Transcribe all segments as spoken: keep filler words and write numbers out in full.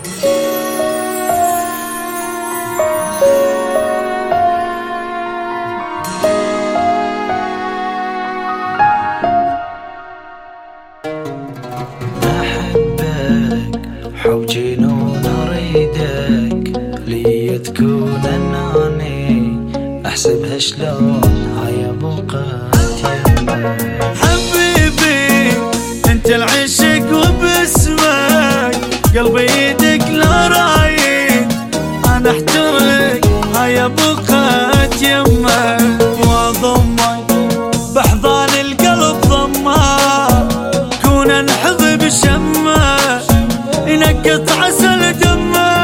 حب جنون اريدك لي تكون اناني احسبها شلون هاي بوقت يمك حبيبي انت العشق وباسمك قلبي يدك لا رايد انا احترق هاي بوقت يمك واضمك باحضان القلب ضمك كون انحظ بشمك ينقط عسل دمه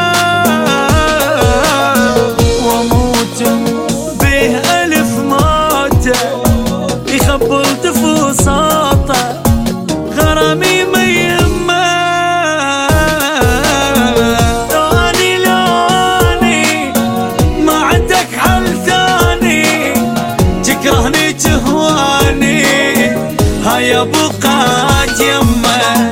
واموت به الف موته يخبل تفوساطه غرامي ما يهمه لوني لوني ما عندك حل ثاني تكرهني تهواني هيا بقات يمه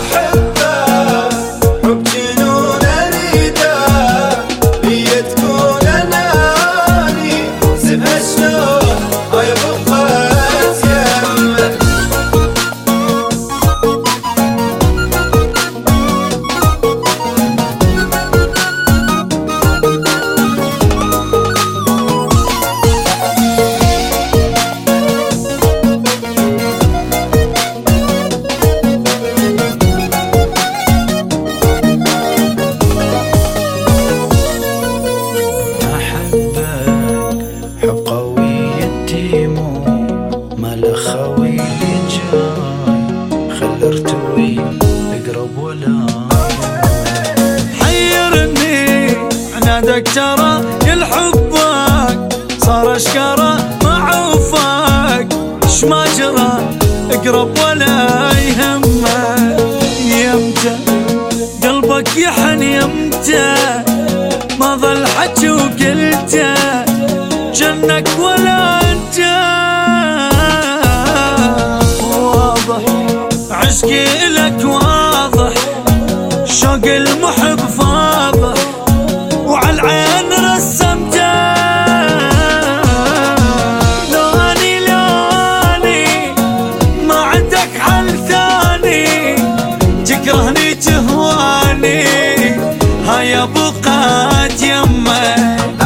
حب قوي يتيمو مال خوي جاي خل ارتوي اقرب ولا حيرني عنادك ترى يلحبك صار اشكره معوفك اش ما جرى اقرب ولا يهمك يمتى قلبك يحن يمتى ما ظل حكي وقلته جنك ولا انت واضح عشقي لك واضح شوق المحب فاضح وعلى العين رسمته لوني لوني ما عندك حل ثاني تكرهني تهواني هيا بقات يمك